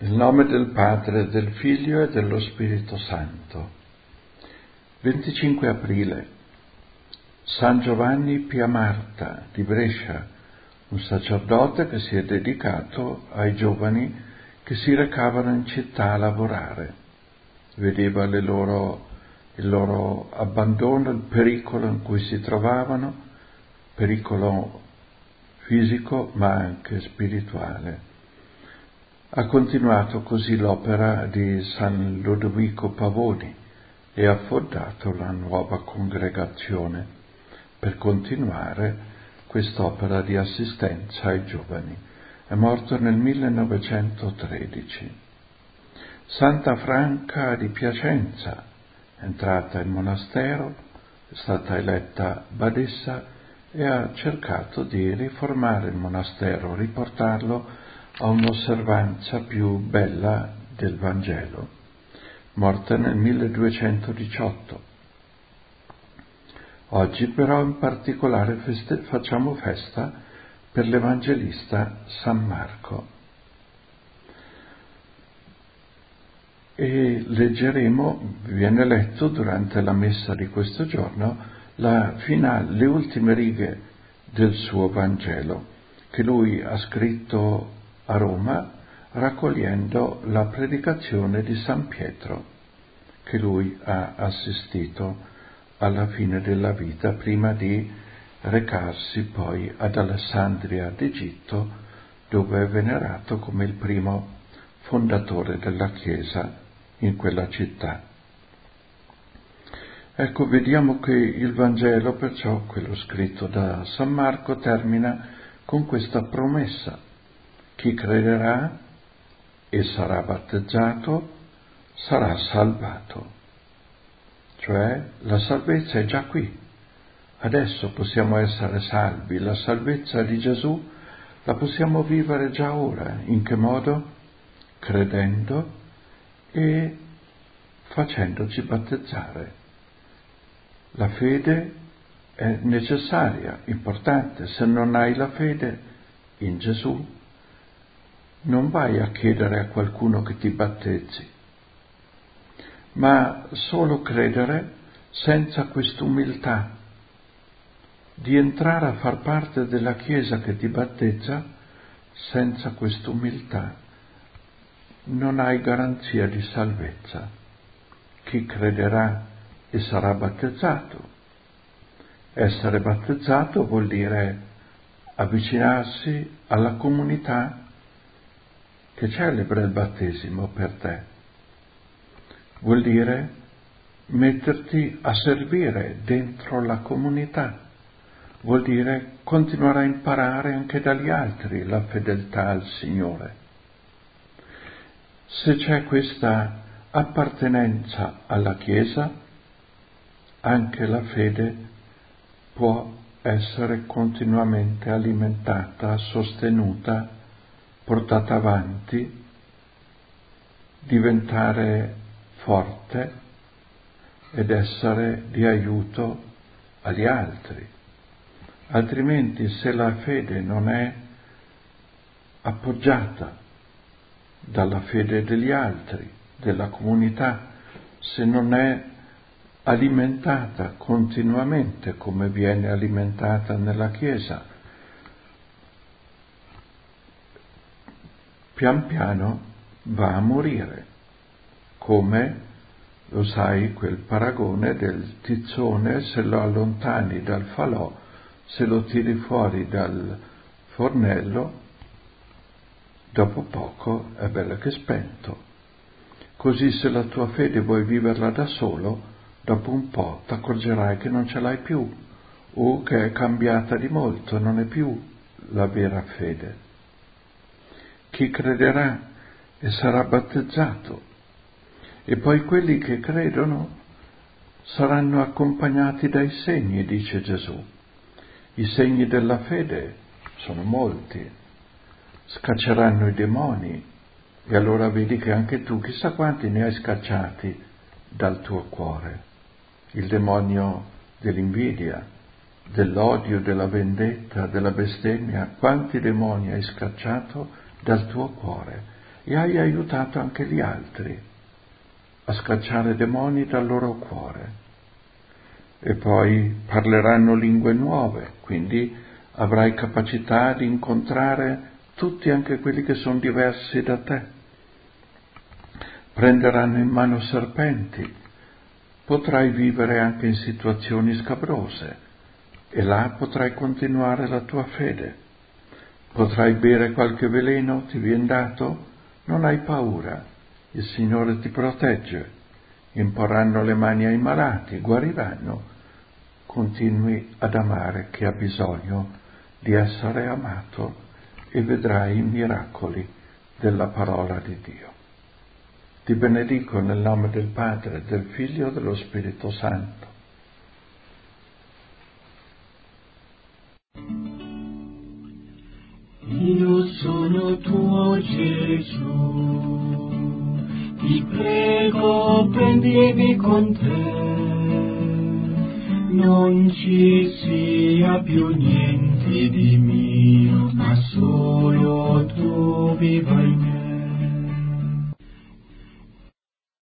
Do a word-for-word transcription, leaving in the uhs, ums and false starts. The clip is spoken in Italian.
Nel nome del Padre, del Figlio e dello Spirito Santo. venticinque aprile. San Giovanni Pia Marta di Brescia, un sacerdote che si è dedicato ai giovani che si recavano in città a lavorare. Vedeva le loro, il loro abbandono, il pericolo in cui si trovavano, pericolo fisico ma anche spirituale. Ha continuato così l'opera di San Lodovico Pavoni e ha fondato la nuova congregazione per continuare quest'opera di assistenza ai giovani. È morto nel millenovecentotredici. Santa Franca di Piacenza, entrata in monastero, è stata eletta badessa e ha cercato di riformare il monastero, riportarlo a un'osservanza più bella del Vangelo. Morta nel milleduecentodiciotto. Oggi però in particolare feste- facciamo festa per l'Evangelista San Marco. E leggeremo, viene letto durante la messa di questo giorno, la finale, le ultime righe del suo Vangelo, che lui ha scritto a Roma raccogliendo la predicazione di San Pietro, che lui ha assistito alla fine della vita, prima di recarsi poi ad Alessandria d'Egitto, dove è venerato come il primo fondatore della Chiesa in quella città. Ecco, vediamo che il Vangelo, perciò quello scritto da San Marco, termina con questa promessa: chi crederà e sarà battezzato sarà salvato. Cioè, la salvezza è già qui. Adesso possiamo essere salvi. La salvezza di Gesù la possiamo vivere già ora. In che modo? Credendo e facendoci battezzare. La fede è necessaria, importante. Se non hai la fede in Gesù, non vai a chiedere a qualcuno che ti battezzi, ma solo credere senza quest'umiltà di entrare a far parte della Chiesa che ti battezza. Senza quest'umiltà non hai garanzia di salvezza. Chi crederà e sarà battezzato. Essere battezzato vuol dire avvicinarsi alla comunità che celebra il battesimo per te. Vuol dire metterti a servire dentro la comunità. Vuol dire continuare a imparare anche dagli altri la fedeltà al Signore. Se c'è questa appartenenza alla Chiesa, anche la fede può essere continuamente alimentata, sostenuta, portata avanti, diventare forte ed essere di aiuto agli altri. Altrimenti, se la fede non è appoggiata dalla fede degli altri, della comunità, se non è alimentata continuamente come viene alimentata nella Chiesa, pian piano va a morire, come, lo sai, quel paragone del tizzone: se lo allontani dal falò, se lo tiri fuori dal fornello, dopo poco è bello che spento. Così, se la tua fede vuoi viverla da solo, dopo un po' ti accorgerai che non ce l'hai più, o che è cambiata di molto, non è più la vera fede. Chi crederà e sarà battezzato, e poi quelli che credono saranno accompagnati dai segni, dice Gesù. I segni della fede sono molti, scacceranno i demoni, e allora vedi che anche tu chissà quanti ne hai scacciati dal tuo cuore. Il demonio dell'invidia, dell'odio, della vendetta, della bestemmia, quanti demoni hai scacciato dal tuo cuore, e hai aiutato anche gli altri a scacciare demoni dal loro cuore. E poi parleranno lingue nuove, quindi avrai capacità di incontrare tutti, anche quelli che sono diversi da te. Prenderanno in mano serpenti, potrai vivere anche in situazioni scabrose e là potrai continuare la tua fede. Potrai bere qualche veleno, ti viene dato? Non hai paura, il Signore ti protegge. Imporranno le mani ai malati, guariranno. Continui ad amare chi ha bisogno di essere amato e vedrai i miracoli della parola di Dio. Ti benedico nel nome del Padre, del Figlio e dello Spirito Santo. Io sono tuo Gesù, ti prego prendimi con te, non ci sia più niente di mio, ma solo tu viva in me.